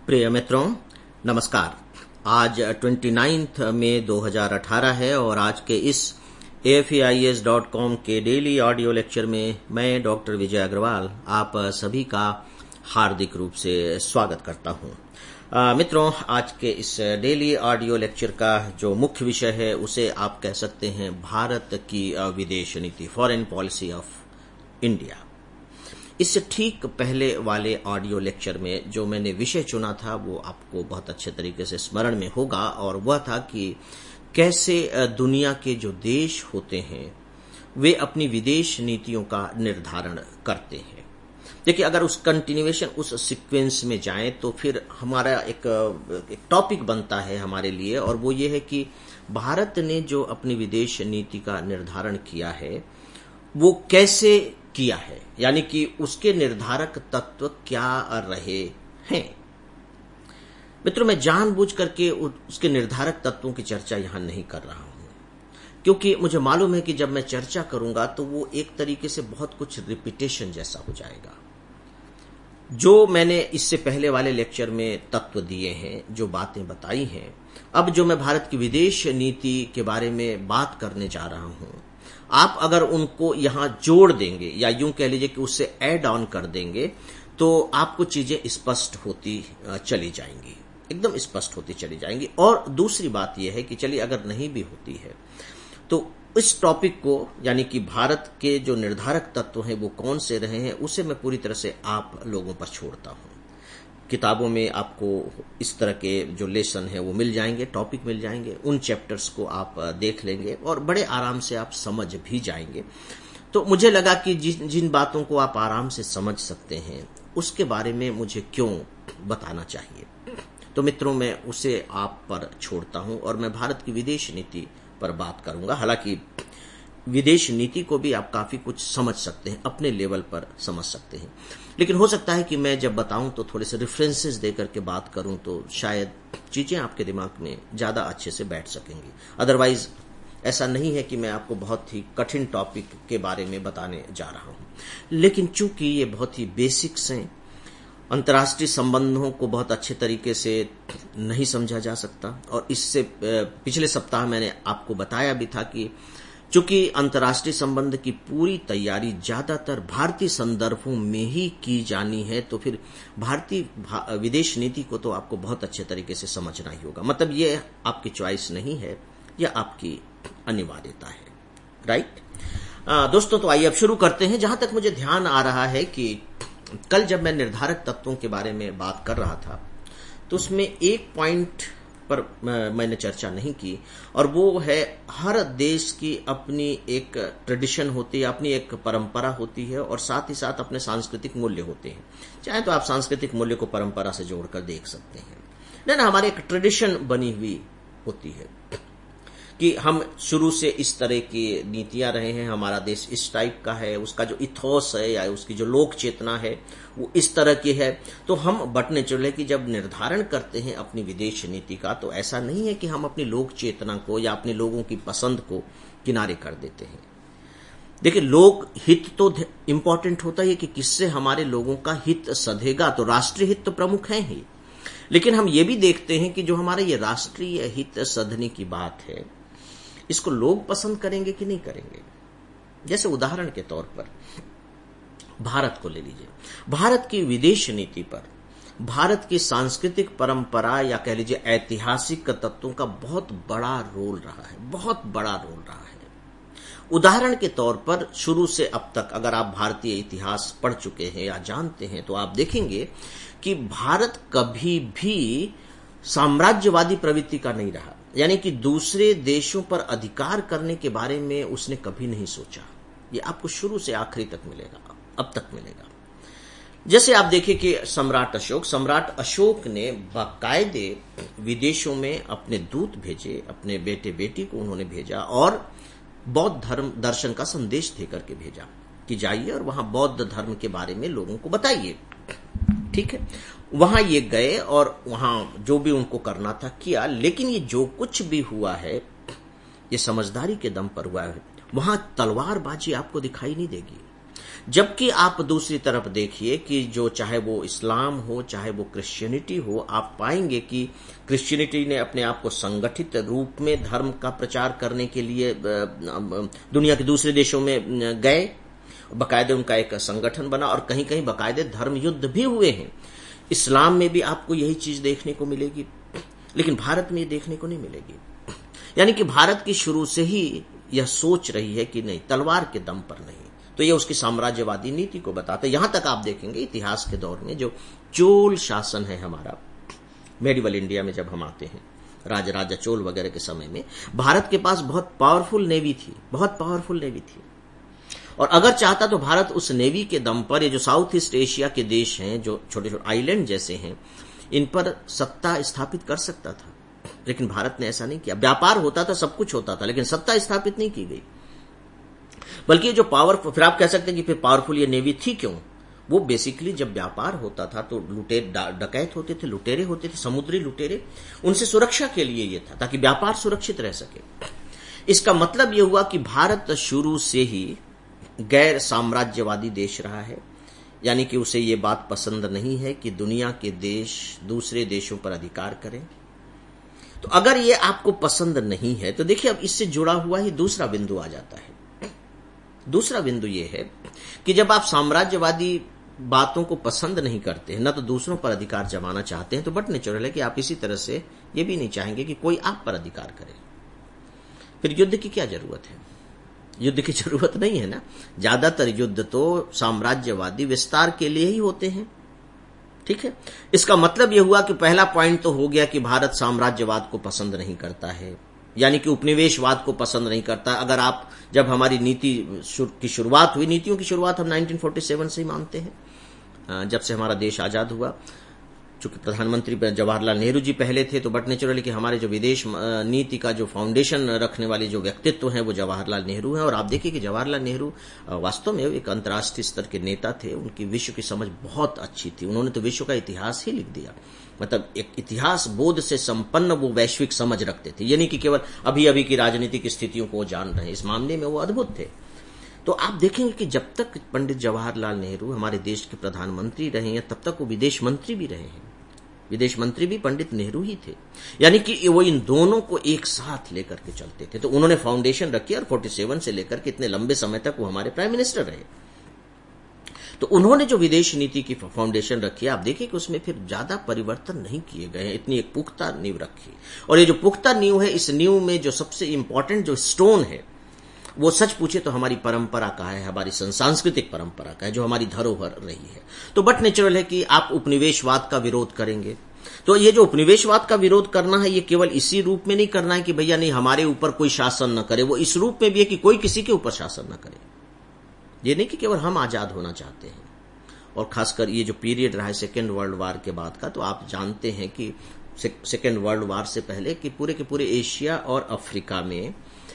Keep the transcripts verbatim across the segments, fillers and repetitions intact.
प्रिय मित्रों, नमस्कार। आज उनतीस मई दो हज़ार अठारह है और आज के इस A F A I S dot com के डेली ऑडियो लेक्चर में मैं डॉक्टर विजय अग्रवाल आप सभी का हार्दिक रूप से स्वागत करता हूं। आ, मित्रों, आज के इस डेली ऑडियो लेक्चर का जो मुख्य विषय है उसे आप कह सकते हैं भारत की विदेश नीति, फॉरेन पॉलिसी ऑफ इंडिया। इससे ठीक पहले वाले ऑडियो लेक्चर में जो मैंने विषय चुना था वो आपको बहुत अच्छे तरीके से स्मरण में होगा और वह था कि कैसे दुनिया के जो देश होते हैं वे अपनी विदेश नीतियों का निर्धारण करते हैं। देखिए, अगर उस कंटिन्यूएशन उस सीक्वेंस में जाएं तो फिर हमारा एक, एक टॉपिक बनता है हमारे लिए, और वो ये है कि भारत ने जो अपनी विदेश नीति का निर्धारण किया है वो कैसे किया है, यानी कि उसके निर्धारक तत्व क्या रहे हैं। मित्रों, मैं जानबूझ करके उसके निर्धारक तत्वों की चर्चा यहां नहीं कर रहा हूं, क्योंकि मुझे मालूम है कि जब मैं चर्चा करूंगा तो वो एक तरीके से बहुत कुछ रिपीटेशन जैसा हो जाएगा। जो मैंने इससे पहले वाले लेक्चर में तत्व दिए हैं, जो बातें बताई हैं, अब जो मैं भारत की विदेश नीति के बारे में बात करने जा रहा हूं, आप अगर उनको यहां जोड़ देंगे या यूं कह लीजिए कि उससे ऐड ऑन कर देंगे तो आपको चीजें स्पष्ट होती चली जाएंगी, एकदम स्पष्ट होती चली जाएंगी। और दूसरी बात यह है कि चलिए, अगर नहीं भी होती है तो इस टॉपिक को, यानी कि भारत के जो निर्धारक तत्व हैं वो कौन से रहे हैं, उसे मैं पूरी तरह से आप लोगों पर छोड़ता हूं। किताबों में आपको इस तरह के जो लेसन है वो मिल जाएंगे, टॉपिक मिल जाएंगे, उन चैप्टर्स को आप देख लेंगे और बड़े आराम से आप समझ भी जाएंगे। तो मुझे लगा कि जिन जिन बातों को आप आराम से समझ सकते हैं उसके बारे में मुझे क्यों बताना चाहिए। तो मित्रों, मैं उसे आप पर छोड़ता हूं और मैं भारत की विदेश नीति पर बात करूंगा। हालांकि विदेश नीति को भी आप काफी कुछ समझ सकते हैं, अपने लेवल पर समझ सकते हैं, लेकिन हो सकता है कि मैं जब बताऊं तो थोड़े से रेफरेंसेस देकर के बात करूं तो शायद चीजें आपके दिमाग में ज्यादा अच्छे से बैठ सकेंगी। अदरवाइज ऐसा नहीं है कि मैं आपको बहुत ही कठिन टॉपिक के बारे में बताने जा रहा हूं, लेकिन चूंकि ये बहुत ही बेसिक्स हैं, अंतर्राष्ट्रीय संबंधों को बहुत अच्छे तरीके से नहीं समझा जा सकता। और इससे पिछले सप्ताह मैंने आपको बताया भी था कि चूंकि अंतर्राष्ट्रीय संबंध की पूरी तैयारी ज्यादातर भारतीय संदर्भों में ही की जानी है, तो फिर भारतीय विदेश नीति को तो आपको बहुत अच्छे तरीके से समझना ही होगा। मतलब ये आपकी चॉइस नहीं है, यह आपकी अनिवार्यता है। राइट आ, दोस्तों, तो आइए अब शुरू करते हैं। जहां तक मुझे ध्यान आ रहा है कि कल जब मैं निर्धारक तत्वों के बारे में बात कर रहा था तो उसमें एक पॉइंट पर मैंने चर्चा नहीं की, और वो है हर देश की अपनी एक ट्रेडिशन होती है, अपनी एक परंपरा होती है, और साथ ही साथ अपने सांस्कृतिक मूल्य होते हैं। चाहे तो आप सांस्कृतिक मूल्य को परंपरा से जोड़कर देख सकते हैं। नहीं ना, हमारी एक ट्रेडिशन बनी हुई होती है कि हम शुरू से इस तरह की नीतियां रहे हैं, हमारा देश इस टाइप का है, उसका जो इथोस है या उसकी जो लोक चेतना है वो इस तरह की है। तो हम बटने चले कि जब निर्धारण करते हैं अपनी विदेश नीति का, तो ऐसा नहीं है कि हम अपनी लोक चेतना को या अपने लोगों की पसंद को किनारे कर देते हैं। देखिए, लोक हित तो इंपॉर्टेंट होता है कि किससे हमारे लोगों का हित सधेगा, तो राष्ट्रीय हित तो प्रमुख है ही, लेकिन हम ये भी देखते हैं कि जो हमारे ये राष्ट्रीय हित सधने की बात है, इसको लोग पसंद करेंगे कि नहीं करेंगे। जैसे उदाहरण के तौर पर भारत को ले लीजिए। भारत की विदेश नीति पर भारत की सांस्कृतिक परंपरा या कह लीजिए ऐतिहासिक तत्वों का बहुत बड़ा रोल रहा है, बहुत बड़ा रोल रहा है। उदाहरण के तौर पर शुरू से अब तक अगर आप भारतीय इतिहास पढ़ चुके हैं या जानते हैं तो आप देखेंगे कि भारत कभी भी साम्राज्यवादी प्रवृत्ति का नहीं रहा, यानी कि दूसरे देशों पर अधिकार करने के बारे में उसने कभी नहीं सोचा। ये आपको शुरू से आखिरी तक मिलेगा, अब तक मिलेगा। जैसे आप देखिए कि सम्राट अशोक सम्राट अशोक ने बाकायदे विदेशों में अपने दूत भेजे, अपने बेटे बेटी को उन्होंने भेजा और बौद्ध धर्म दर्शन का संदेश देकर के भेजा कि जाइए और वहां बौद्ध धर्म के बारे में लोगों को बताइए। ठीक है, वहां ये गए और वहां जो भी उनको करना था किया, लेकिन ये जो कुछ भी हुआ है ये समझदारी के दम पर हुआ है। वहां तलवारबाजी आपको दिखाई नहीं देगी, जबकि आप दूसरी तरफ देखिए कि जो चाहे वो इस्लाम हो चाहे वो क्रिश्चियनिटी हो, आप पाएंगे कि क्रिश्चियनिटी ने अपने आप को संगठित रूप में धर्म का प्रचार करने के लिए दुनिया के दूसरे देशों में गए, बाकायदे उनका एक संगठन बना और कहीं कहीं बाकायदे धर्म युद्ध भी हुए हैं। इस्लाम में भी आपको यही चीज देखने को मिलेगी, लेकिन भारत में ये देखने को नहीं मिलेगी। यानी कि भारत की शुरू से ही यह सोच रही है कि नहीं, तलवार के दम पर नहीं, तो यह उसकी साम्राज्यवादी नीति को बताता है। यहां तक आप देखेंगे इतिहास के दौर में जो चोल शासन है हमारा, मेडिवल इंडिया में जब हम आते हैं, राजराजा चोल वगैरह के समय में भारत के पास बहुत पावरफुल नेवी थी, बहुत पावरफुल नेवी थी। और अगर चाहता तो भारत उस नेवी के दम पर, ये जो साउथ ईस्ट एशिया के देश हैं, जो छोटे छोटे आइलैंड जैसे हैं, इन पर सत्ता स्थापित कर सकता था। लेकिन भारत ने ऐसा नहीं किया। व्यापार होता था, सब कुछ होता था, लेकिन सत्ता स्थापित नहीं की गई। बल्कि जो पावरफुल, फिर आप कह सकते हैं कि फिर पावरफुल ये नेवी थी क्यों? वो बेसिकली जब व्यापार होता था तो लुटेरे डकैत होते थे, लुटेरे होते थे, समुद्री लुटेरे, उनसे सुरक्षा के लिए ये था, ताकि व्यापार सुरक्षित रह सके। इसका मतलब यह हुआ कि भारत शुरू से ही गैर साम्राज्यवादी देश रहा है, यानी कि उसे ये बात पसंद नहीं है कि दुनिया के देश दूसरे देशों पर अधिकार करें। तो अगर ये आपको पसंद नहीं है तो देखिए, अब इससे जुड़ा हुआ ही दूसरा बिंदु आ जाता है। दूसरा बिंदु ये है कि जब आप साम्राज्यवादी बातों को पसंद नहीं करते हैं, ना तो दूसरों पर अधिकार जमाना चाहते हैं, तो बट नेचुरल है कि आप इसी तरह से ये भी नहीं चाहेंगे कि कोई आप पर अधिकार करे। फिर युद्ध की क्या जरूरत है? युद्ध की जरूरत नहीं है ना। ज्यादातर युद्ध तो साम्राज्यवादी विस्तार के लिए ही होते हैं, ठीक है। इसका मतलब यह हुआ कि पहला पॉइंट तो हो गया कि भारत साम्राज्यवाद को पसंद नहीं करता है, यानी कि उपनिवेशवाद को पसंद नहीं करता। अगर आप, जब हमारी नीति की शुरुआत हुई, नीतियों की शुरुआत हम नाइनटीन फोर्टी सेवन से ही मानते हैं, जब से हमारा देश आजाद हुआ। चूंकि प्रधानमंत्री जवाहरलाल नेहरू जी पहले थे, तो बट नेचुरली कि हमारे जो विदेश नीति का जो फाउंडेशन रखने वाले जो व्यक्तित्व हैं वो जवाहरलाल नेहरू हैं। और आप देखिए कि जवाहरलाल नेहरू वास्तव में एक अंतर्राष्ट्रीय स्तर के नेता थे। उनकी विश्व की समझ बहुत अच्छी थी। उन्होंने तो विश्व का इतिहास ही लिख दिया, मतलब एक इतिहास बोध से संपन्न वो वैश्विक समझ रखते थे। यानी कि केवल अभी अभी की राजनीतिक स्थितियों को जान रहे हैं, इस मामले में वो अद्भुत थे। तो आप देखेंगे कि जब तक पंडित जवाहरलाल नेहरू हमारे देश के प्रधानमंत्री रहे हैं, तब तक वो विदेश मंत्री भी रहे हैं। विदेश मंत्री भी पंडित नेहरू ही थे, यानी कि वो इन दोनों को एक साथ लेकर के चलते थे। तो उन्होंने फाउंडेशन रखी और सैंतालीस से लेकर के इतने लंबे समय तक वो हमारे प्राइम मिनिस्टर रहे। तो उन्होंने जो विदेश नीति की फाउंडेशन रखी, आप देखिए कि उसमें फिर ज्यादा परिवर्तन नहीं किए गए हैं। इतनी एक पुख्ता नींव रखी, और ये जो पुख्ता नींव है, इस नींव में जो सबसे इंपॉर्टेंट जो स्टोन है, वो सच पूछे तो हमारी परंपरा का है, हमारी सांस्कृतिक परंपरा का है, जो हमारी धरोहर रही है। तो बट नेचुरल है कि आप उपनिवेशवाद का विरोध करेंगे। तो ये जो उपनिवेशवाद का विरोध करना है, ये केवल इसी रूप में नहीं करना है कि भैया नहीं हमारे ऊपर कोई शासन न करे, वो इस रूप में भी है कि कोई किसी के ऊपर शासन न करे। ये नहीं कि केवल हम आजाद होना चाहते हैं। और खासकर ये जो पीरियड रहा है सेकेंड वर्ल्ड वार के बाद का, तो आप जानते हैं कि सेकेंड वर्ल्ड वार से पहले कि पूरे के पूरे एशिया और अफ्रीका में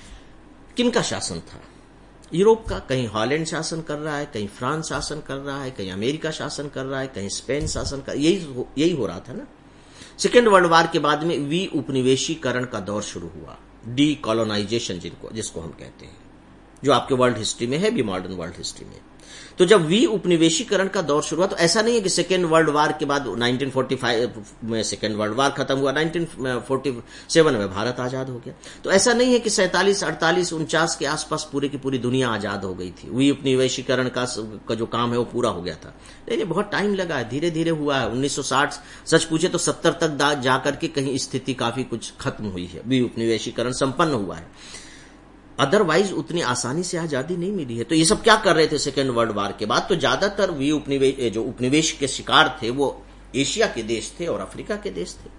किनका शासन था? यूरोप का। कहीं हॉलैंड शासन कर रहा है, कहीं फ्रांस शासन कर रहा है, कहीं अमेरिका शासन कर रहा है, कहीं स्पेन शासन कर, यही यही हो रहा था ना। सेकेंड वर्ल्ड वार के बाद में वी उपनिवेशीकरण का दौर शुरू हुआ, डी कॉलोनाइजेशन जिनको जिसको हम कहते हैं, जो आपके वर्ल्ड हिस्ट्री में है भी, मॉडर्न वर्ल्ड हिस्ट्री में। तो जब वी उपनिवेशीकरण का दौर शुरू हुआ, तो ऐसा नहीं है कि सेकेंड वर्ल्ड वार के बाद नाइनटीन फोर्टी फाइव में सेकेंड वर्ल्ड वार खत्म हुआ, नाइनटीन फोर्टी सेवन में भारत आजाद हो गया। तो ऐसा नहीं है कि सैंतालीस अड़तालीस उनचास के आसपास पूरी की पूरी दुनिया आजाद हो गई थी, वी उपनिवेशीकरण का, का जो काम है वो पूरा हो गया था। लेकिन बहुत टाइम लगा है, धीरे धीरे हुआ है। उन्नीस सौ साठ सच पूछे तो सत्तर तक जाकर के कहीं स्थिति काफी कुछ खत्म हुई है, वी उपनिवेशीकरण संपन्न हुआ है। अदरवाइज उतनी आसानी से आजादी नहीं मिली है। तो ये सब क्या कर रहे थे सेकेंड वर्ल्ड वार के बाद? तो ज्यादातर वी उपनिवेश जो उपनिवेश के शिकार थे वो एशिया के देश थे और अफ्रीका के देश थे।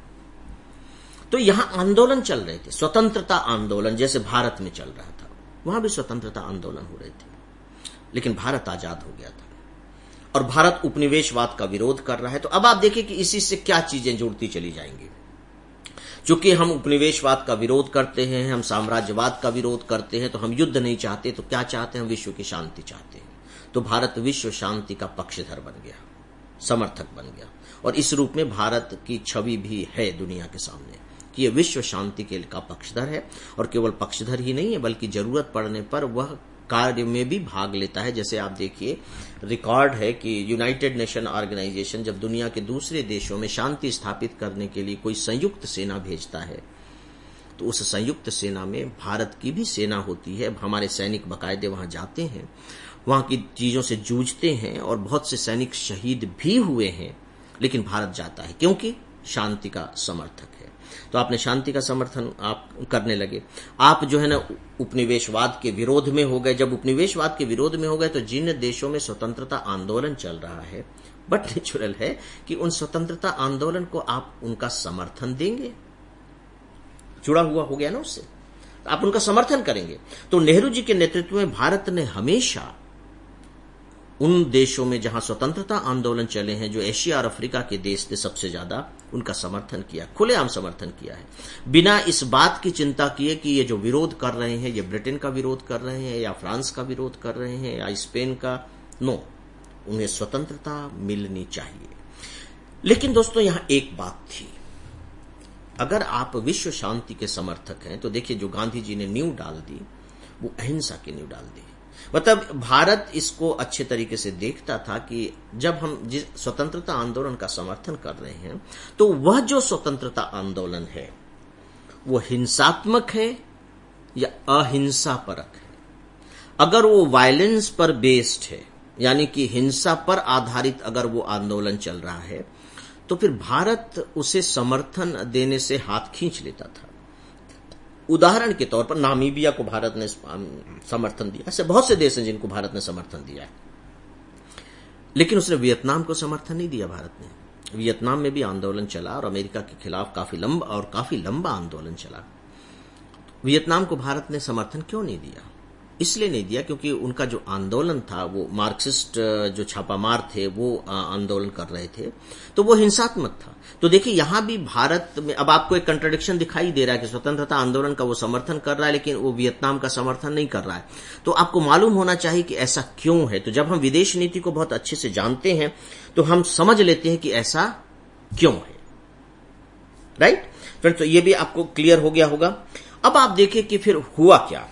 तो यहां आंदोलन चल रहे थे, स्वतंत्रता आंदोलन, जैसे भारत में चल रहा था, वहां भी स्वतंत्रता आंदोलन हो रहे थे। लेकिन भारत आजाद हो गया था और भारत उपनिवेशवाद का विरोध कर रहा है। तो अब आप देखिए कि इसी से क्या चीजें जुड़ती चली जाएंगी। चूंकि हम उपनिवेशवाद का विरोध करते हैं, हम साम्राज्यवाद का विरोध करते हैं, तो हम युद्ध नहीं चाहते, तो क्या चाहते हैं? हम विश्व की शांति चाहते हैं। तो भारत विश्व शांति का पक्षधर बन गया, समर्थक बन गया। और इस रूप में भारत की छवि भी है दुनिया के सामने कि यह विश्व शांति के का पक्षधर है। और केवल पक्षधर ही नहीं है, बल्कि जरूरत पड़ने पर वह कार्य में भी भाग लेता है। जैसे आप देखिए, रिकॉर्ड है कि यूनाइटेड नेशन ऑर्गेनाइजेशन जब दुनिया के दूसरे देशों में शांति स्थापित करने के लिए कोई संयुक्त सेना भेजता है तो उस संयुक्त सेना में भारत की भी सेना होती है। हमारे सैनिक बाकायदे वहां जाते हैं, वहां की चीजों से जूझते हैं और बहुत से सैनिक शहीद भी हुए हैं, लेकिन भारत जाता है क्योंकि शांति का समर्थक है। तो आपने शांति का समर्थन आप करने लगे, आप जो है ना उपनिवेशवाद के विरोध में हो गए। जब उपनिवेशवाद के विरोध में हो गए तो जिन देशों में स्वतंत्रता आंदोलन चल रहा है, बट नेचुरल है कि उन स्वतंत्रता आंदोलन को आप उनका समर्थन देंगे, जुड़ा हुआ हो गया ना उससे, तो आप उनका समर्थन करेंगे। तो नेहरू जी के नेतृत्व में भारत ने हमेशा उन देशों में जहां स्वतंत्रता आंदोलन चले हैं, जो एशिया और अफ्रीका के देश थे, सबसे ज्यादा उनका समर्थन किया, खुलेआम समर्थन किया है, बिना इस बात की चिंता किए कि ये जो विरोध कर रहे हैं ये ब्रिटेन का विरोध कर रहे हैं या फ्रांस का विरोध कर रहे हैं या स्पेन का। नो, उन्हें स्वतंत्रता मिलनी चाहिए। लेकिन दोस्तों यहां एक बात थी, अगर आप विश्व शांति के समर्थक हैं तो देखिए जो गांधी जी ने नींव डाल दी वो अहिंसा की नींव डाल दी। मतलब भारत इसको अच्छे तरीके से देखता था कि जब हम जिस स्वतंत्रता आंदोलन का समर्थन कर रहे हैं तो वह जो स्वतंत्रता आंदोलन है वो हिंसात्मक है या अहिंसा परक है। अगर वो वायलेंस पर बेस्ड है, यानी कि हिंसा पर आधारित अगर वो आंदोलन चल रहा है, तो फिर भारत उसे समर्थन देने से हाथ खींच लेता था। उदाहरण के तौर पर नामीबिया को भारत ने समर्थन दिया, ऐसे बहुत से देश हैं जिनको भारत ने समर्थन दिया है, लेकिन उसने वियतनाम को समर्थन नहीं दिया। भारत ने वियतनाम में भी आंदोलन चला और अमेरिका के खिलाफ काफी लंबा और काफी लंबा आंदोलन चला। वियतनाम को भारत ने समर्थन क्यों नहीं दिया? इसलिए नहीं दिया क्योंकि उनका जो आंदोलन था वो मार्क्सिस्ट जो छापामार थे वो आंदोलन कर रहे थे, तो वो हिंसात्मक था। तो देखिए यहां भी भारत में अब आपको एक कंट्राडिक्शन दिखाई दे रहा है कि स्वतंत्रता आंदोलन का वो समर्थन कर रहा है लेकिन वो वियतनाम का समर्थन नहीं कर रहा है। तो आपको मालूम होना चाहिए कि ऐसा क्यों है। तो जब हम विदेश नीति को बहुत अच्छे से जानते हैं तो हम समझ लेते हैं कि ऐसा क्यों है। राइट फ्रेंड्स, तो ये भी आपको क्लियर हो गया होगा। अब आप देखिए कि फिर हुआ क्या।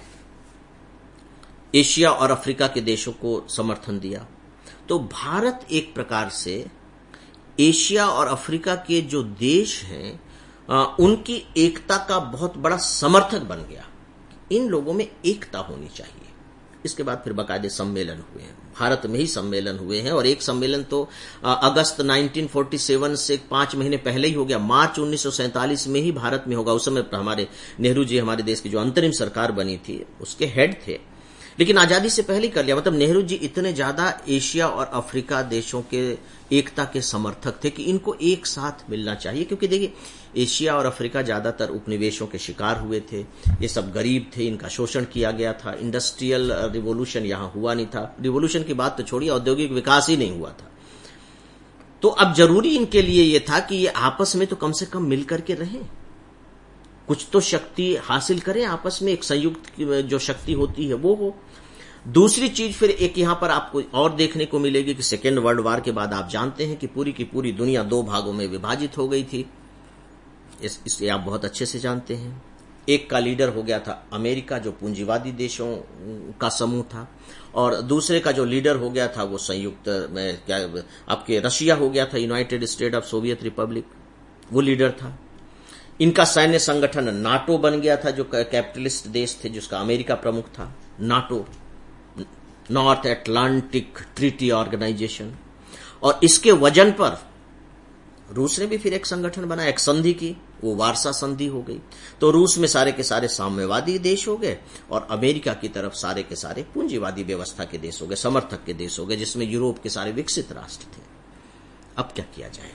एशिया और अफ्रीका के देशों को समर्थन दिया तो भारत एक प्रकार से एशिया और अफ्रीका के जो देश हैं उनकी एकता का बहुत बड़ा समर्थक बन गया। इन लोगों में एकता होनी चाहिए। इसके बाद फिर बाकायदे सम्मेलन हुए हैं, भारत में ही सम्मेलन हुए हैं, और एक सम्मेलन तो अगस्त उन्नीस सौ सैंतालीस से पांच महीने पहले ही हो गया, मार्च उन्नीस सौ सैंतालीस में ही भारत में होगा। उस समय हमारे नेहरू जी हमारे देश की जो अंतरिम सरकार बनी थी उसके हेड थे, लेकिन आजादी से पहले कर लिया। मतलब नेहरू जी इतने ज्यादा एशिया और अफ्रीका देशों के एकता के समर्थक थे कि इनको एक साथ मिलना चाहिए, क्योंकि देखिए एशिया और अफ्रीका ज्यादातर उपनिवेशों के शिकार हुए थे, ये सब गरीब थे, इनका शोषण किया गया था, इंडस्ट्रियल रिवोल्यूशन यहां हुआ नहीं था, रिवोल्यूशन की बात तो छोड़िए, औद्योगिक विकास ही नहीं हुआ था। तो अब जरूरी इनके लिए यह था कि ये आपस में तो कम से कम मिलकर के रहें, कुछ तो शक्ति हासिल करें आपस में, एक संयुक्त जो शक्ति होती है वो हो। दूसरी चीज फिर एक यहां पर आपको और देखने को मिलेगी कि सेकेंड वर्ल्ड वॉर के बाद आप जानते हैं कि पूरी की पूरी दुनिया दो भागों में विभाजित हो गई थी, इस, इसलिए आप बहुत अच्छे से जानते हैं। एक का लीडर हो गया था अमेरिका जो पूंजीवादी देशों का समूह था, और दूसरे का जो लीडर हो गया था वो संयुक्त में क्या आपके रशिया हो गया था, United State of Soviet Republic, वो लीडर था। इनका सैन्य संगठन नाटो बन गया था, जो कैपिटलिस्ट देश थे जिसका अमेरिका प्रमुख था, NATO, North Atlantic Treaty Organization. और इसके वजन पर रूस ने भी फिर एक संगठन बनाया, एक संधि की, वो वार्सा संधि हो गई। तो रूस में सारे के सारे साम्यवादी देश हो गए और अमेरिका की तरफ सारे के सारे पूंजीवादी व्यवस्था के देश हो गए, समर्थक के देश हो गए, जिसमें यूरोप के सारे विकसित राष्ट्र थे। अब क्या किया जाए?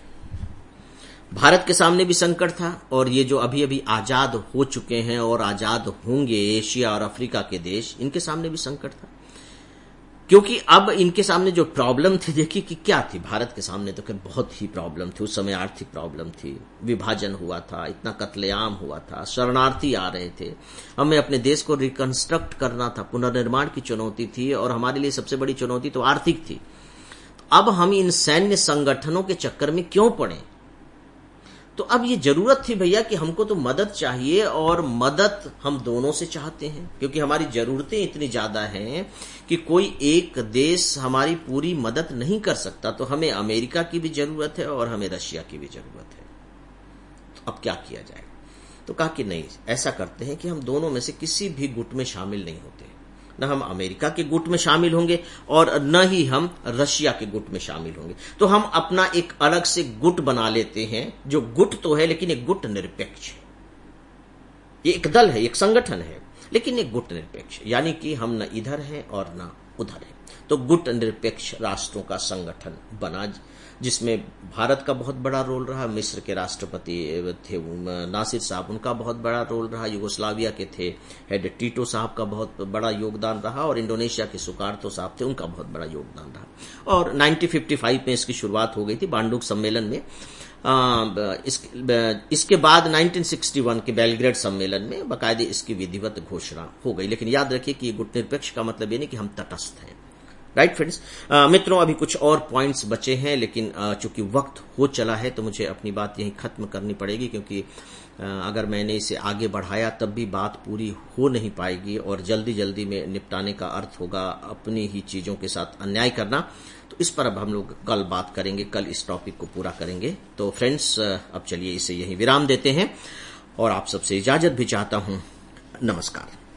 भारत के सामने भी संकट था, और ये जो अभी अभी आजाद हो चुके हैं और आजाद होंगे एशिया और अफ्रीका के देश, इनके सामने भी संकट था, क्योंकि अब इनके सामने जो प्रॉब्लम थी, देखिए कि क्या थी। भारत के सामने तो बहुत ही प्रॉब्लम थी। उस समय आर्थिक प्रॉब्लम थी, विभाजन हुआ था, इतना कत्लेआम हुआ था, शरणार्थी आ रहे थे, हमें अपने देश को रिकंस्ट्रक्ट करना था, पुनर्निर्माण की चुनौती थी, और हमारे लिए सबसे बड़ी चुनौती तो आर्थिक थी। अब हम इन सैन्य संगठनों के चक्कर में क्यों पड़े? तो अब ये जरूरत थी भैया कि हमको तो मदद चाहिए, और मदद हम दोनों से चाहते हैं क्योंकि हमारी जरूरतें इतनी ज्यादा हैं कि कोई एक देश हमारी पूरी मदद नहीं कर सकता। तो हमें अमेरिका की भी जरूरत है और हमें रशिया की भी जरूरत है। तो अब क्या किया जाए? तो कहा कि नहीं, ऐसा करते हैं कि हम दोनों में से किसी भी गुट में शामिल नहीं होते। न हम अमेरिका के गुट में शामिल होंगे और न ही हम रशिया के गुट में शामिल होंगे। तो हम अपना एक अलग से गुट बना लेते हैं, जो गुट तो है लेकिन एक गुट निरपेक्ष है। ये एक दल है, एक संगठन है, लेकिन एक गुट निरपेक्ष, यानी कि हम न इधर हैं और न उधर हैं। तो गुट निरपेक्ष राष्ट्रों का संगठन बना, जिसमें भारत का बहुत बड़ा रोल रहा। मिस्र के राष्ट्रपति थे नासिर साहब, उनका बहुत बड़ा रोल रहा। यूगोस्लाविया के थे हेड टीटो साहब का बहुत बड़ा योगदान रहा, और इंडोनेशिया के सुकार्तो साहब थे, उनका बहुत बड़ा योगदान रहा। और उन्नीस सौ पचपन में इसकी शुरुआत हो गई थी बांडुक सम्मेलन में। आ, इस, इसके बाद उन्नीस सौ इकसठ के बेलग्रेड सम्मेलन में बाकायदे इसकी विधिवत घोषणा हो गई। लेकिन याद रखिए कि ये गुट निरपेक्ष का मतलब ये नहीं कि हम तटस्थ हैं। राइट फ्रेंड्स, मित्रों, अभी कुछ और पॉइंट्स बचे हैं, लेकिन चूंकि वक्त हो चला है तो मुझे अपनी बात यहीं खत्म करनी पड़ेगी, क्योंकि अगर मैंने इसे आगे बढ़ाया तब भी बात पूरी हो नहीं पाएगी, और जल्दी जल्दी में निपटाने का अर्थ होगा अपनी ही चीजों के साथ अन्याय करना। तो इस पर अब हम लोग कल बात करेंगे, कल इस टॉपिक को पूरा करेंगे। तो फ्रेंड्स, अब चलिए इसे यहीं विराम देते हैं, और आप सबसे इजाजत भी चाहता हूं। नमस्कार।